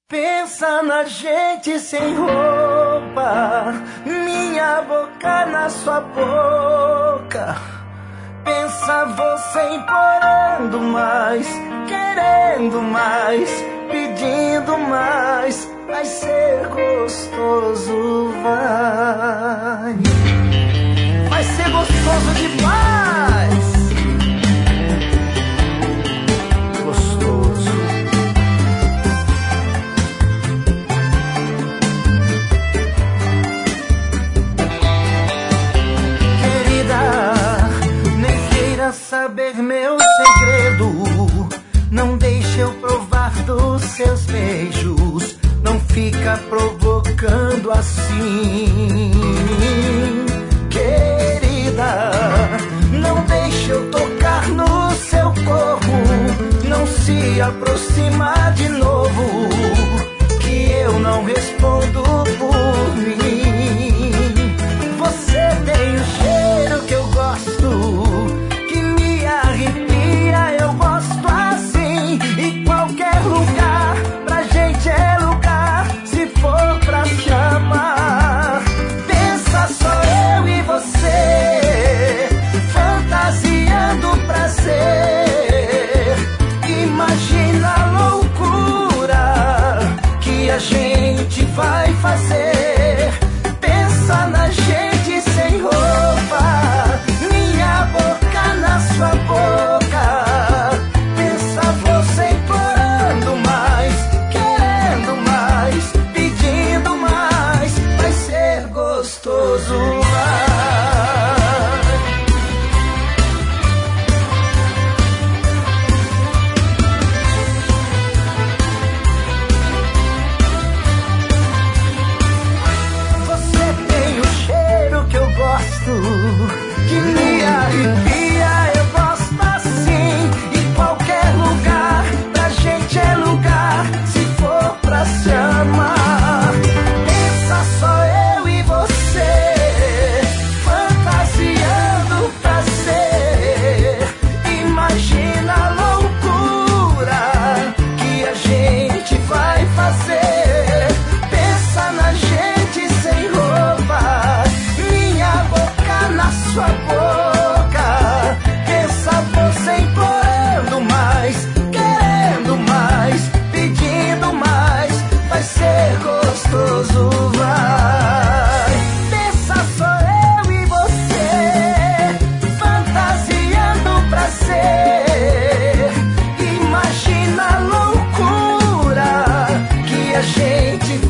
Pensa na gente sem roupa, minha boca na sua boca. Pensa você implorando mais, querendo mais, pedindo mais. Vai ser gostoso, vai. Vai ser gostoso demais. Gostoso. Querida, nem queira saber meu segredo. Não deixe eu provar dos seus beijos. Não fica provocando assim, querida. Não deixe eu tocar no seu corpo. Não se aproxima de novo, que eu não respondo por mim. Você tem o cheiro que eu gosto, que me arrepia, eu gosto assim. E qualquer lugar pra gente é lugar, se for pra se amar. Pensa só eu e você, fantasiando prazer. Imagina a loucura que a gente vai fazer. Pensa na gente sem roupa, minha boca na sua boca. Pensa você implorando mais, querendo mais, pedindo mais. Vai ser gostoso, vai. Você tem o cheiro que eu gosto, que me arrepia, eu gosto assim. E qualquer lugar pra gente é lugar, se for pra se amar. Pensa só eu e você, fantasiando prazer. Imagina a loucura que a gente vai fazer. Pensa na gente sem roupa, minha boca na sua boca. Pensa você implorando mais, querendo mais, pedindo mais. Vai ser gostoso, vai. Pensa só eu e você, fantasiando prazer. Imagina a loucura que a gente